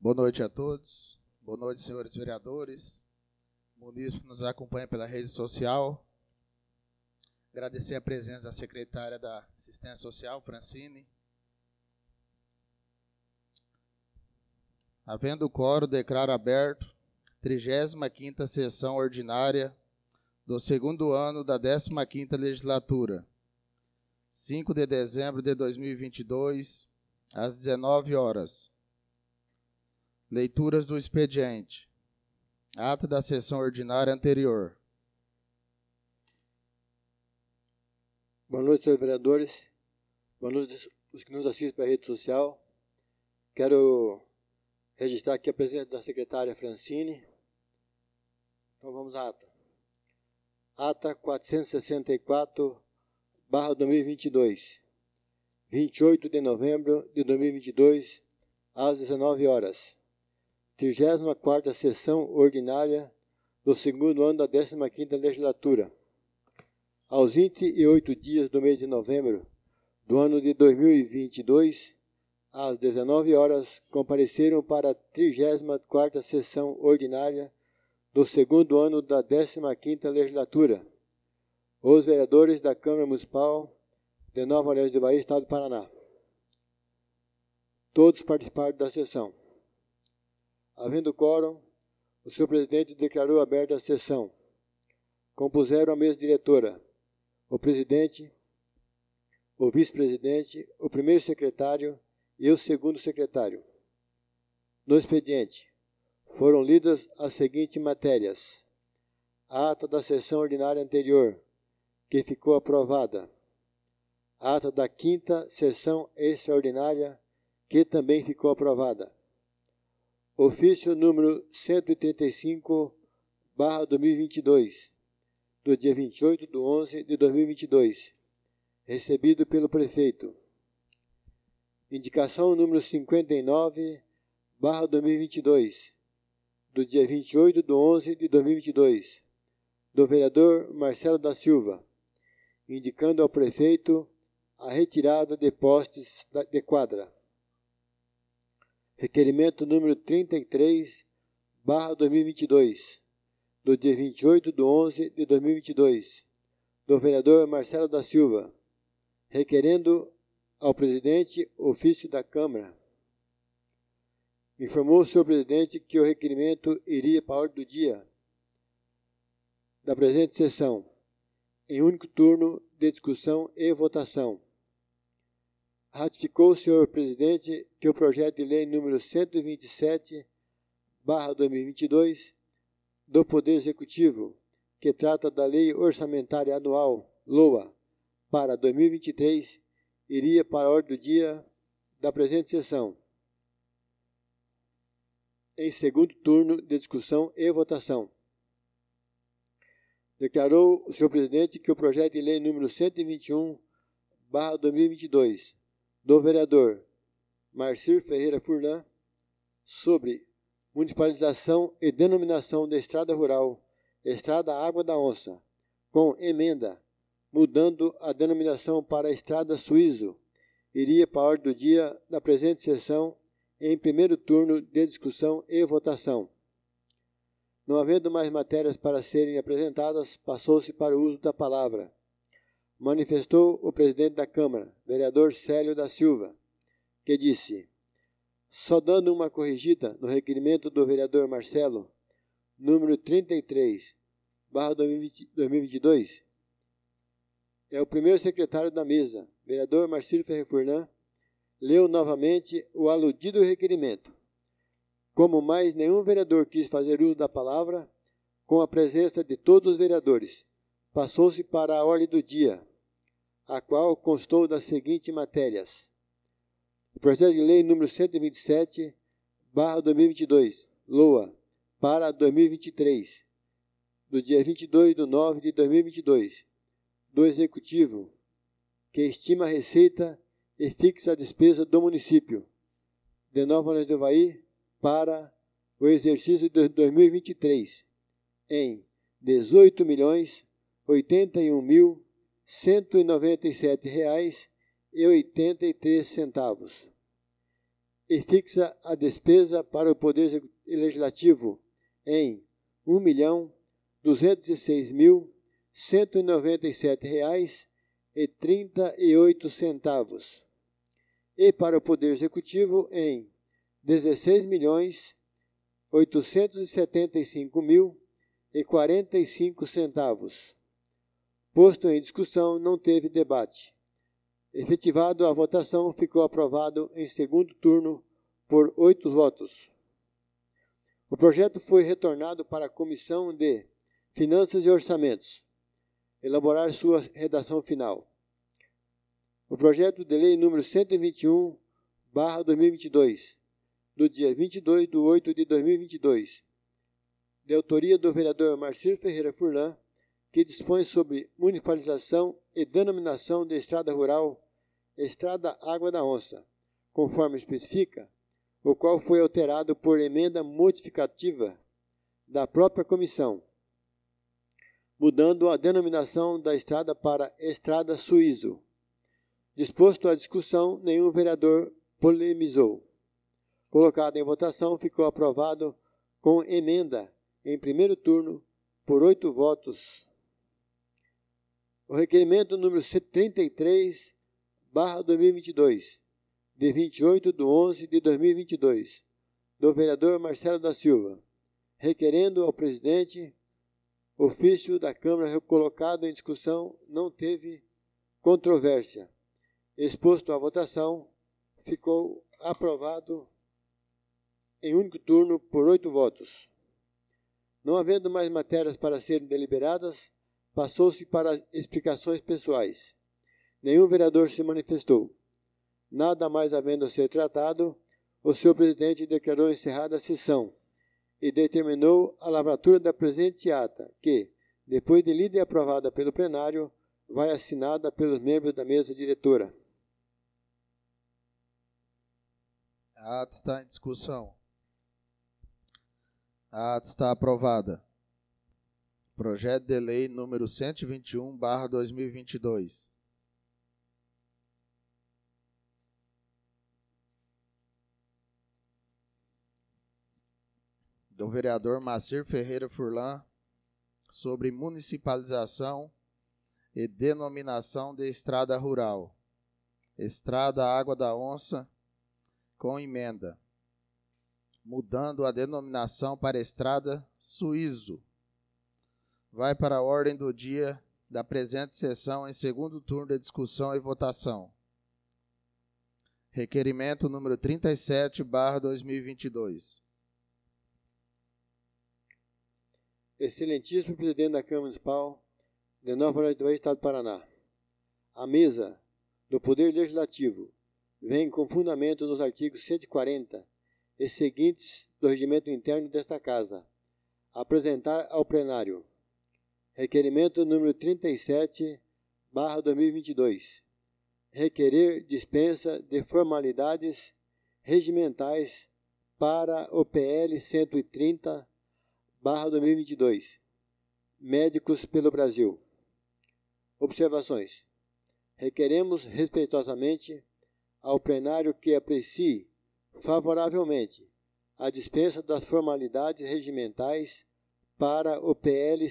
Boa noite a todos. Boa noite, senhores vereadores, munícipes que nos acompanham pela rede social. Agradecer a presença da secretária da Assistência Social, Francine. Havendo quórum, declaro aberto a 35ª sessão ordinária do segundo ano da 15ª legislatura, 5 de dezembro de 2022, às 19 horas. Leituras do expediente. Ata da sessão ordinária anterior. Boa noite, senhores vereadores. Boa noite, os que nos assistem pela rede social. Quero registrar aqui a presença da secretária Francine. Então vamos à ata. Ata 464/2022. 28 de novembro de 2022, às 19 horas. 34ª sessão ordinária do segundo ano da 15ª legislatura. Aos 28 dias do mês de novembro do ano de 2022, às 19 horas, compareceram para a 34ª sessão ordinária do segundo ano da 15ª legislatura os vereadores da Câmara Municipal de Nova Orleans do Ivaí, Estado do Paraná. Todos participaram da sessão. Havendo quórum, o senhor presidente declarou aberta a sessão. Compuseram a mesa diretora o presidente, o vice-presidente, o primeiro secretário e o segundo secretário. No expediente, foram lidas as seguintes matérias. A ata da sessão ordinária anterior, que ficou aprovada. A ata da 5ª sessão extraordinária, que também ficou aprovada. Ofício número 135/2022, do dia 28 de 11 de 2022, recebido pelo prefeito. Indicação número 59/2022, do dia 28 de 11 de 2022, do vereador Marcelo da Silva, indicando ao prefeito a retirada de postes de quadra. Requerimento número 33/2022, do dia 28 de 11 de 2022, do vereador Marcelo da Silva, requerendo ao presidente ofício da Câmara. Informou o senhor presidente que o requerimento iria para a ordem do dia da presente sessão, em único turno de discussão e votação. Ratificou o senhor presidente que o projeto de lei número 127/2022 do Poder Executivo, que trata da Lei Orçamentária Anual, LOA, para 2023, iria para a ordem do dia da presente sessão, em segundo turno de discussão e votação. Declarou o senhor presidente que o projeto de lei número 121/2022, do vereador Marcir Ferreira Furlan, sobre municipalização e denominação da estrada rural, Estrada Água da Onça, com emenda, mudando a denominação para Estrada Suízo, iria para a ordem do dia da presente sessão, em primeiro turno de discussão e votação. Não havendo mais matérias para serem apresentadas, passou-se para o uso da palavra. Manifestou o presidente da Câmara, vereador Célio da Silva, que disse: só dando uma corrigida no requerimento do vereador Marcelo, número 33/2022, é o primeiro secretário da mesa, vereador Marcílio Ferreira Furlan, leu novamente o aludido requerimento. Como mais nenhum vereador quis fazer uso da palavra, com a presença de todos os vereadores, passou-se para a ordem do dia, a qual constou das seguintes matérias. O projeto de lei número 127/2022, LOA, para 2023, do dia 22 de 9 de 2022, do Executivo, que estima a receita e fixa a despesa do município de Nova Orleans do Ivaí para o exercício de 2023 em R$ 18.081.197,83. e fixa a despesa para o Poder Legislativo em R$ 1.206.197,38 e para o Poder Executivo em R$ 16.875.045. Posto em discussão, não teve debate. Efetivado a votação, ficou aprovado em segundo turno por 8 votos. O projeto foi retornado para a Comissão de Finanças e Orçamentos, elaborar sua redação final. O projeto de lei número 121/2022, do dia 22/8/2022, de autoria do vereador Marcir Ferreira Furlan, que dispõe sobre municipalização e denominação de estrada rural, Estrada Água da Onça, conforme especifica, o qual foi alterado por emenda modificativa da própria comissão, mudando a denominação da estrada para Estrada Suízo. Disposto à discussão, nenhum vereador polemizou. Colocado em votação, ficou aprovado com emenda em primeiro turno por 8 votos. O requerimento número 33/2022, de 28/11/2022, do vereador Marcelo da Silva, requerendo ao presidente ofício da Câmara colocado em discussão, não teve controvérsia. Exposto à votação, ficou aprovado em único turno por 8 votos. Não havendo mais matérias para serem deliberadas, passou-se para explicações pessoais. Nenhum vereador se manifestou. Nada mais havendo a ser tratado, o senhor presidente declarou encerrada a sessão e determinou a lavratura da presente ata, que, depois de lida e aprovada pelo plenário, vai assinada pelos membros da mesa diretora. A ata está em discussão. A ata está aprovada. Projeto de lei número 121/2022. Do vereador Marcir Ferreira Furlan, sobre municipalização e denominação de estrada rural, Estrada Água da Onça, com emenda, mudando a denominação para Estrada Suízo. Vai para a ordem do dia da presente sessão em segundo turno de discussão e votação. Requerimento número 37/2022. Excelentíssimo presidente da Câmara Municipal de Nova Noite, Estado do Paraná. A mesa do Poder Legislativo vem com fundamento nos artigos 140 e seguintes do regimento interno desta Casa, apresentar ao plenário requerimento número 37/2022, requerer dispensa de formalidades regimentais para o PL 130/2022, Médicos pelo Brasil. Observações. Requeremos respeitosamente ao plenário que aprecie favoravelmente a dispensa das formalidades regimentais para o PL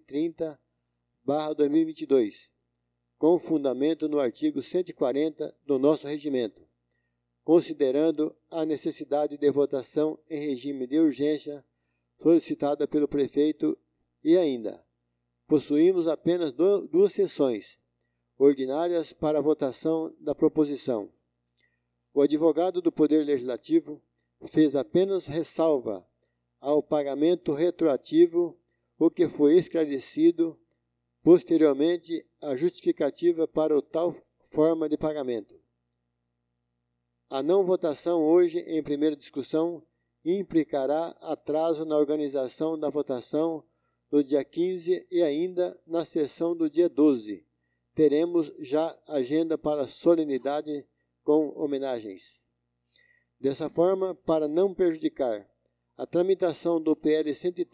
130/2022, com fundamento no artigo 140 do nosso regimento, considerando a necessidade de votação em regime de urgência solicitada pelo prefeito e ainda possuímos apenas 2 sessões ordinárias para a votação da proposição. O advogado do Poder Legislativo fez apenas ressalva ao pagamento retroativo, o que foi esclarecido posteriormente a justificativa para o tal forma de pagamento. A não votação hoje em primeira discussão implicará atraso na organização da votação no dia 15 e ainda na sessão do dia 12. Teremos já agenda para solenidade com homenagens. Dessa forma, para não prejudicar a tramitação do PL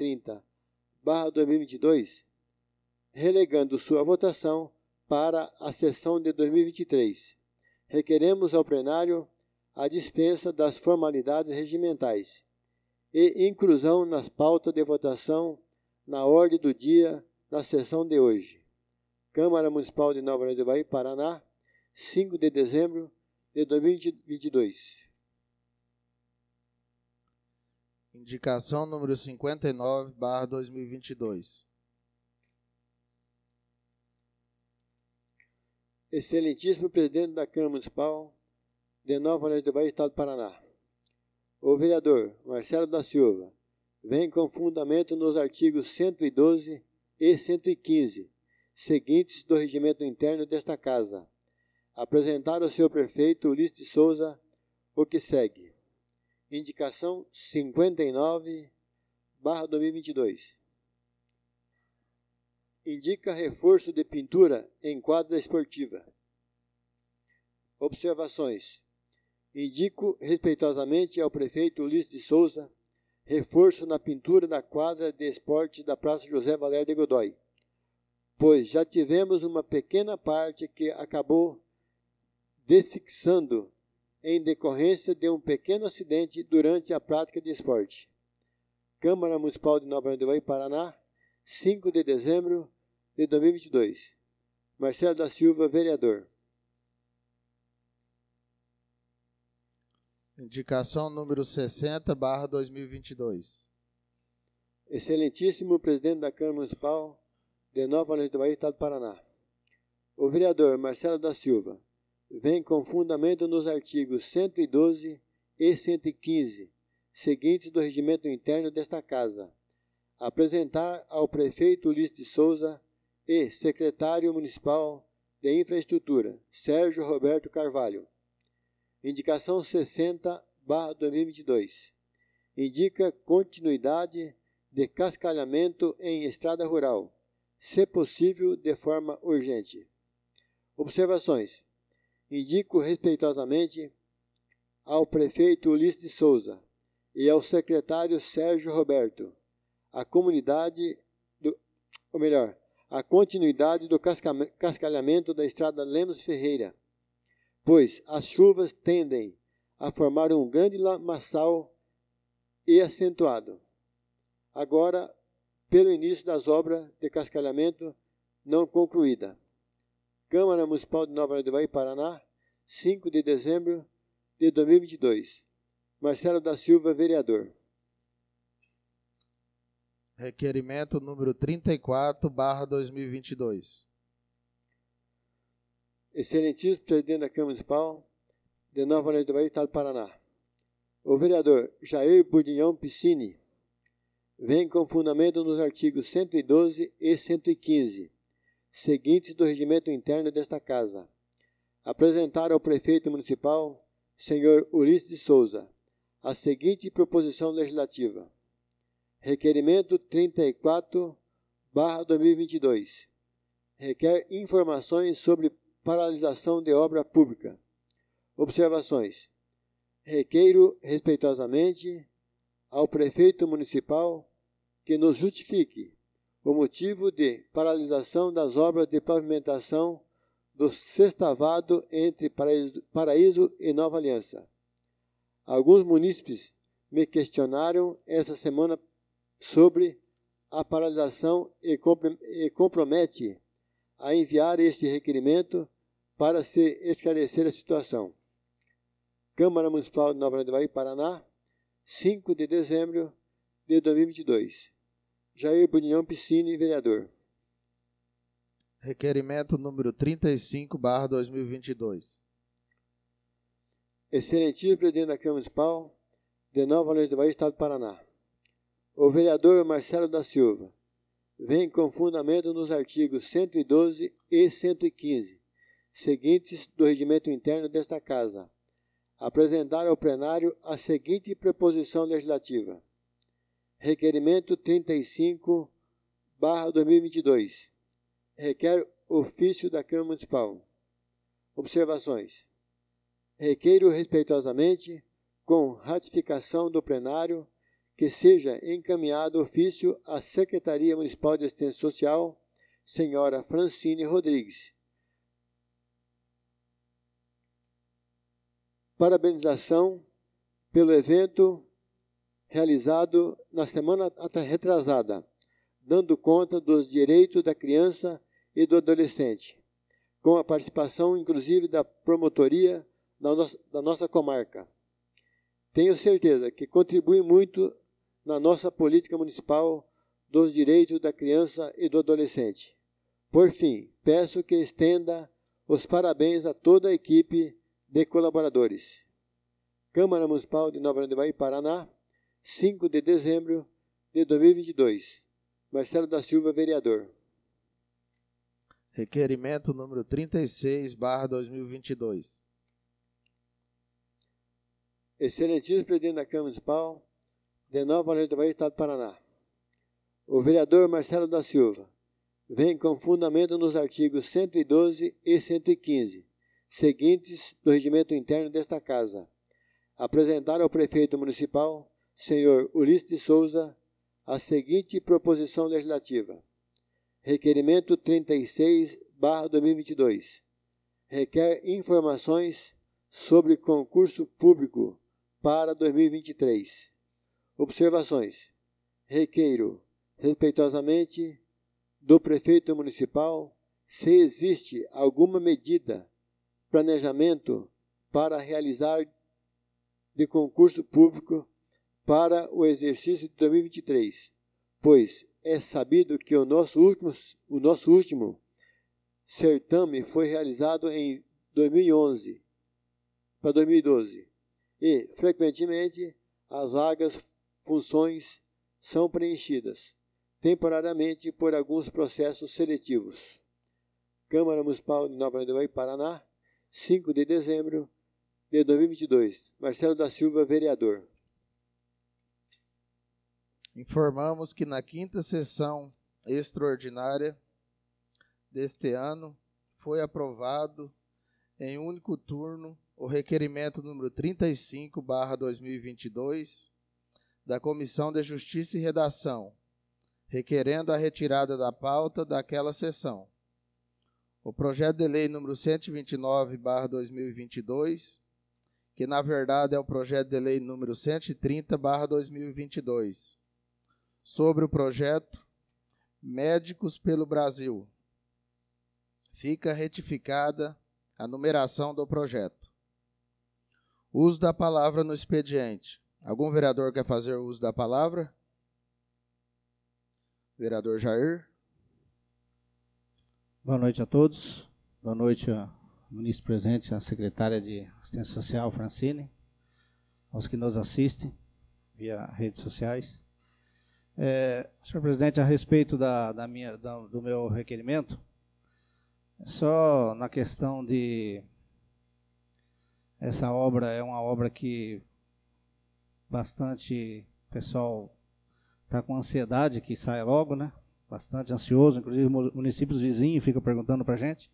130/2022, relegando sua votação para a sessão de 2023, requeremos ao plenário a dispensa das formalidades regimentais e inclusão nas pautas de votação na ordem do dia na sessão de hoje. Câmara Municipal de Nova Lima do Ivaí, Paraná, 5 de dezembro de 2022. Indicação número 59/2022. Excelentíssimo Presidente da Câmara Municipal de Nova Lima do Ivaí, Estado do Paraná. O vereador Marcelo da Silva vem com fundamento nos artigos 112 e 115, seguintes do regimento interno desta Casa, apresentar ao seu prefeito Ulisses de Souza o que segue. Indicação 59/2022. Indica reforço de pintura em quadra esportiva. Observações. Indico respeitosamente ao prefeito Ulisses de Souza reforço na pintura da quadra de esporte da Praça José Valério de Godoy, pois já tivemos uma pequena parte que acabou desfixando em decorrência de um pequeno acidente durante a prática de esporte. Câmara Municipal de Nova Lima do Ivaí, Paraná, 5 de dezembro de 2022. Marcelo da Silva, vereador. Indicação número 60/2022. Excelentíssimo Presidente da Câmara Municipal de Nova Lima do Ivaí, Estado do Paraná. O vereador Marcelo da Silva vem com fundamento nos artigos 112 e 115, seguintes do regimento interno desta Casa, apresentar ao prefeito Ulisses de Souza e secretário municipal de Infraestrutura, Sérgio Roberto Carvalho. Indicação 60/2022. Indica continuidade de cascalhamento em estrada rural, se possível de forma urgente. Observações. Indico respeitosamente ao prefeito Ulisses de Souza e ao secretário Sérgio Roberto a continuidade do cascalhamento da estrada Lemos Ferreira, pois as chuvas tendem a formar um grande lamaçal e acentuado. Agora, pelo início das obras de cascalhamento não concluída. Câmara Municipal de Nova Lima do Ivaí, Paraná, 5 de dezembro de 2022. Marcelo da Silva, vereador. Requerimento número 34/2022. Excelentíssimo Presidente da Câmara Municipal de Nova Lima do Ivaí, Estado do Paraná. O vereador Jair Budinhão Piscini vem com fundamento nos artigos 112 e 115, seguintes do regimento interno desta Casa, apresentar ao prefeito municipal, senhor Ulisses de Souza, a seguinte proposição legislativa. Requerimento 34/2022. Requer informações sobre paralisação de obra pública. Observações. Requeiro respeitosamente ao prefeito municipal que nos justifique o motivo de paralisação das obras de pavimentação do sextavado entre Paraíso e Nova Aliança. Alguns munícipes me questionaram essa semana sobre a paralisação e compromete a enviar este requerimento para se esclarecer a situação. Câmara Municipal de Nova Lima do Ivaí, Paraná, 5 de dezembro de 2022. Jair Budinhão Piscini, vereador. Requerimento número 35/2022. Excelentíssimo Presidente da Câmara Municipal de Nova Lima do Ivaí, Estado do Paraná. O vereador Marcelo da Silva vem com fundamento nos artigos 112 e 115, seguintes do regimento interno desta Casa, apresentar ao plenário a seguinte proposição legislativa. Requerimento 35/2022. Requer ofício da Câmara Municipal. Observações. Requeiro respeitosamente, com ratificação do plenário, que seja encaminhado ofício à Secretaria Municipal de Assistência Social, senhora Francine Rodrigues, parabenização pelo evento realizado na semana retrasada, dando conta dos direitos da criança e do adolescente, com a participação, inclusive, da promotoria da nossa comarca. Tenho certeza que contribui muito na nossa política municipal dos direitos da criança e do adolescente. Por fim, peço que estenda os parabéns a toda a equipe de colaboradores. Câmara Municipal de Nova Arandubaí, Paraná, 5 de dezembro de 2022. Marcelo da Silva, vereador. Requerimento número 36/2022. Excelentíssimo presidente da Câmara Municipal de Nova Arandubaí, Estado do Paraná. O vereador Marcelo da Silva vem com fundamento nos artigos 112 e 115, seguintes do regimento interno desta Casa, apresentar ao prefeito municipal, senhor Ulisses de Souza, a seguinte proposição legislativa. Requerimento 36/2022. Requer informações sobre concurso público para 2023. Observações. Requeiro, respeitosamente, do prefeito municipal se existe alguma medida, planejamento para realizar de concurso público para o exercício de 2023, pois é sabido que o nosso último certame foi realizado em 2011 para 2012 e, frequentemente, as vagas, funções são preenchidas temporariamente por alguns processos seletivos. Câmara Municipal de Nova Arandubaí, Paraná, 5 de dezembro de 2022. Marcelo da Silva, vereador. Informamos que na 5ª sessão extraordinária deste ano foi aprovado em único turno o requerimento número 35/2022 da Comissão de Justiça e Redação, requerendo a retirada da pauta daquela sessão. O projeto de lei número 129/2022, que na verdade é o projeto de lei número 130/2022, sobre o projeto Médicos pelo Brasil. Fica retificada a numeração do projeto. Uso da palavra no expediente. Algum vereador quer fazer uso da palavra? Vereador Jair. Boa noite a todos. Boa noite ao ministro presente, à secretária de Assistência Social, Francine, aos que nos assistem via redes sociais. Senhor presidente, a respeito do meu requerimento, só na questão de... Essa obra é uma obra que bastante pessoal está com ansiedade que saia logo, né? Bastante ansioso, inclusive municípios vizinhos ficam perguntando para a gente.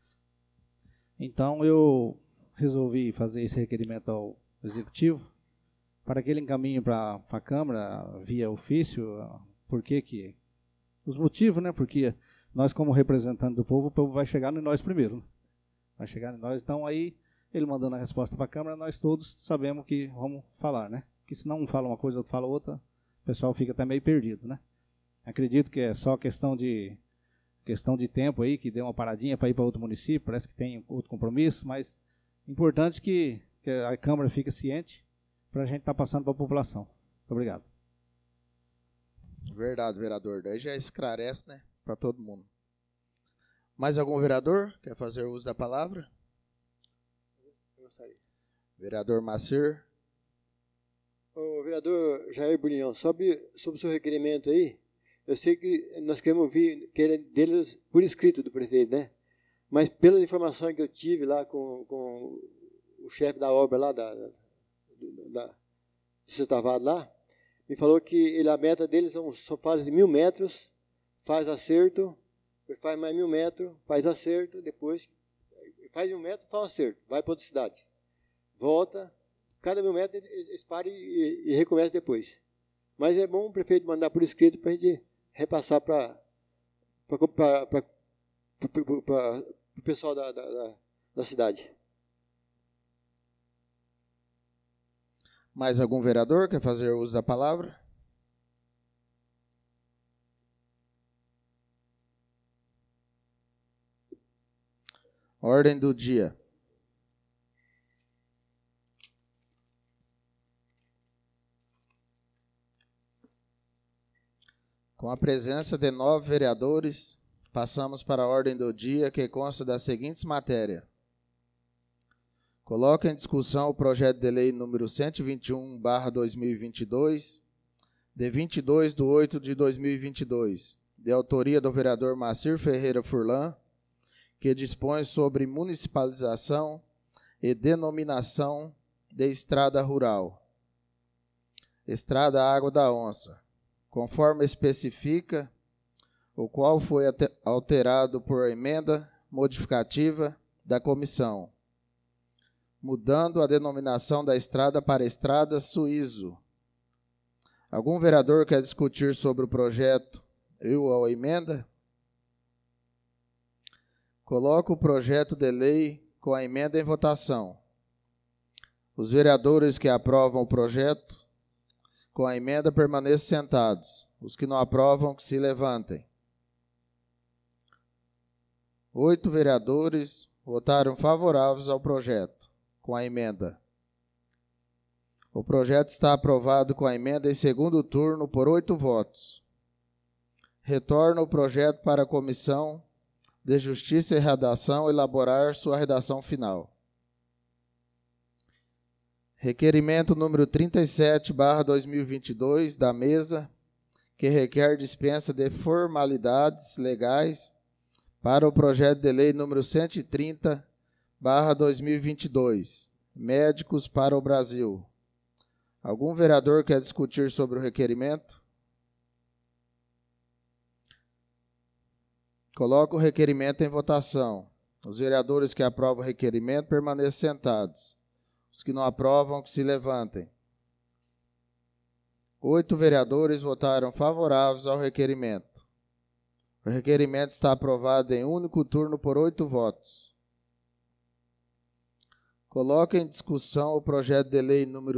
Então eu resolvi fazer esse requerimento ao Executivo para que ele encaminhe para a Câmara via ofício, porque os motivos, né? Porque nós, como representantes do povo, o povo vai chegar em nós primeiro. Né? Vai chegar em nós, então aí ele mandando a resposta para a Câmara, nós todos sabemos que vamos falar, né? Que se não um fala uma coisa, outro fala outra, o pessoal fica até meio perdido, né? Acredito que é só questão de tempo aí, que deu uma paradinha para ir para outro município, parece que tem outro compromisso, mas importante que a Câmara fique ciente para a gente estar passando para a população. Muito obrigado. Verdade, vereador. Daí já esclarece, né, para todo mundo. Mais algum vereador quer fazer uso da palavra? Vereador Macir. O vereador Jair Bunião, sobre o seu requerimento aí, eu sei que nós queremos ouvir deles por escrito do prefeito, né? Mas pelas informações que eu tive lá com o chefe da obra lá, do Sextavado lá, me falou que a meta deles só faz 1.000 metros, faz acerto, faz mais 1.000 metros, faz acerto, depois faz 1.000 metros, faz acerto, vai para outra cidade. Volta, cada 1.000 metros eles param e recomeçam depois. Mas é bom o prefeito mandar por escrito para a gente repassar para o pessoal da cidade. Mais algum vereador quer fazer uso da palavra? Ordem do dia. Com a presença de 9 vereadores, passamos para a ordem do dia, que consta das seguintes matérias. Coloca em discussão o projeto de lei número 121/2022, de 22/8/2022, de autoria do vereador Marcir Ferreira Furlan, que dispõe sobre municipalização e denominação de estrada rural. Estrada Água da Onça, conforme especifica, o qual foi alterado por emenda modificativa da comissão, mudando a denominação da estrada para Estrada Suíço. Algum vereador quer discutir sobre o projeto ou a emenda? Coloco o projeto de lei com a emenda em votação. Os vereadores que aprovam o projeto com a emenda permaneçam sentados. Os que não aprovam, que se levantem. 8 vereadores votaram favoráveis ao projeto com a emenda. O projeto está aprovado com a emenda em segundo turno por 8 votos. Retorna o projeto para a Comissão de Justiça e Redação elaborar sua redação final. Requerimento número 37/2022 da mesa, que requer dispensa de formalidades legais para o projeto de lei número 130/2022, Médicos para o Brasil. Algum vereador quer discutir sobre o requerimento? Coloco o requerimento em votação. Os vereadores que aprovam o requerimento permaneçam sentados. Os que não aprovam, que se levantem. 8 vereadores votaram favoráveis ao requerimento. O requerimento está aprovado em único turno por 8 votos. Coloco em discussão o projeto de lei número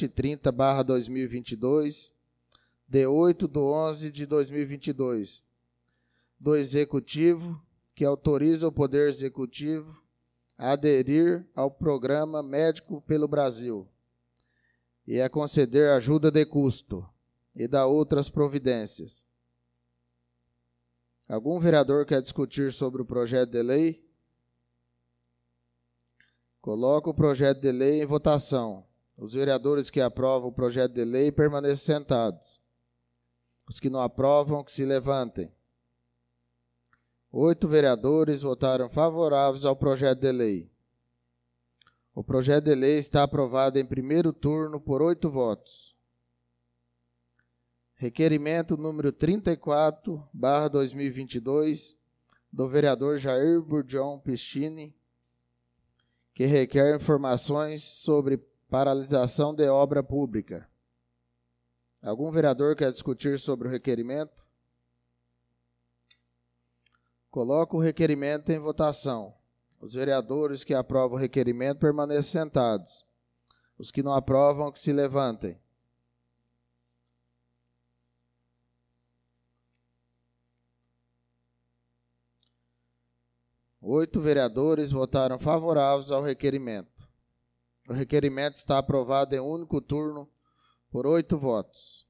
130/2022, de 8/11/2022, do Executivo, que autoriza o Poder Executivo a aderir ao Programa Médico pelo Brasil e a conceder ajuda de custo e dar outras providências. Algum vereador quer discutir sobre o projeto de lei? Coloco o projeto de lei em votação. Os vereadores que aprovam o projeto de lei permaneçam sentados. Os que não aprovam, que se levantem. 8 vereadores votaram favoráveis ao projeto de lei. O projeto de lei está aprovado em primeiro turno por 8 votos. Requerimento número 34/2022, do vereador Jair Burdion Pischini, que requer informações sobre paralisação de obra pública. Algum vereador quer discutir sobre o requerimento? Coloco o requerimento em votação. Os vereadores que aprovam o requerimento permaneçam sentados. Os que não aprovam, que se levantem. Oito vereadores votaram favoráveis ao requerimento. O requerimento está aprovado em único turno por 8 votos.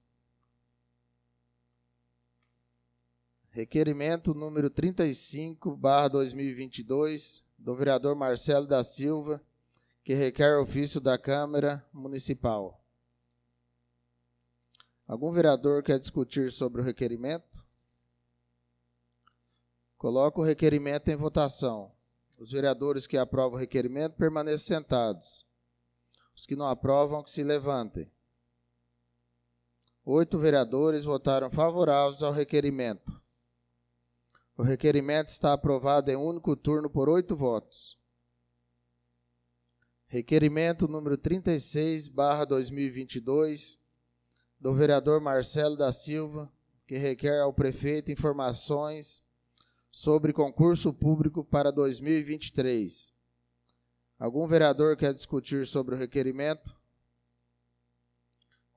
Requerimento número 35/2022, do vereador Marcelo da Silva, que requer ofício da Câmara Municipal. Algum vereador quer discutir sobre o requerimento? Coloco o requerimento em votação. Os vereadores que aprovam o requerimento permaneçam sentados. Os que não aprovam, que se levantem. 8 vereadores votaram favoráveis ao requerimento. O requerimento está aprovado em único turno por 8 votos. Requerimento número 36/2022, do vereador Marcelo da Silva, que requer ao prefeito informações sobre concurso público para 2023. Algum vereador quer discutir sobre o requerimento?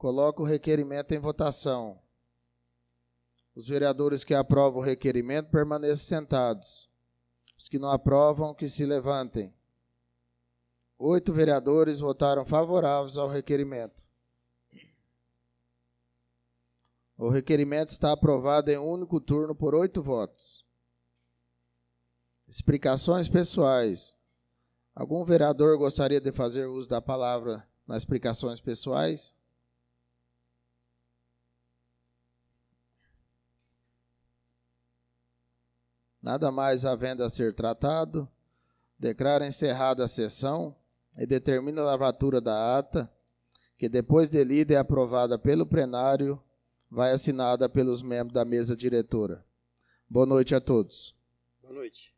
Coloco o requerimento em votação. Os vereadores que aprovam o requerimento permaneçam sentados. Os que não aprovam, que se levantem. 8 vereadores votaram favoráveis ao requerimento. O requerimento está aprovado em um único turno por 8 votos. Explicações pessoais. Algum vereador gostaria de fazer uso da palavra nas explicações pessoais? Nada mais havendo a ser tratado, declaro encerrada a sessão e determino a lavratura da ata, que depois de lida e aprovada pelo plenário, vai assinada pelos membros da mesa diretora. Boa noite a todos. Boa noite.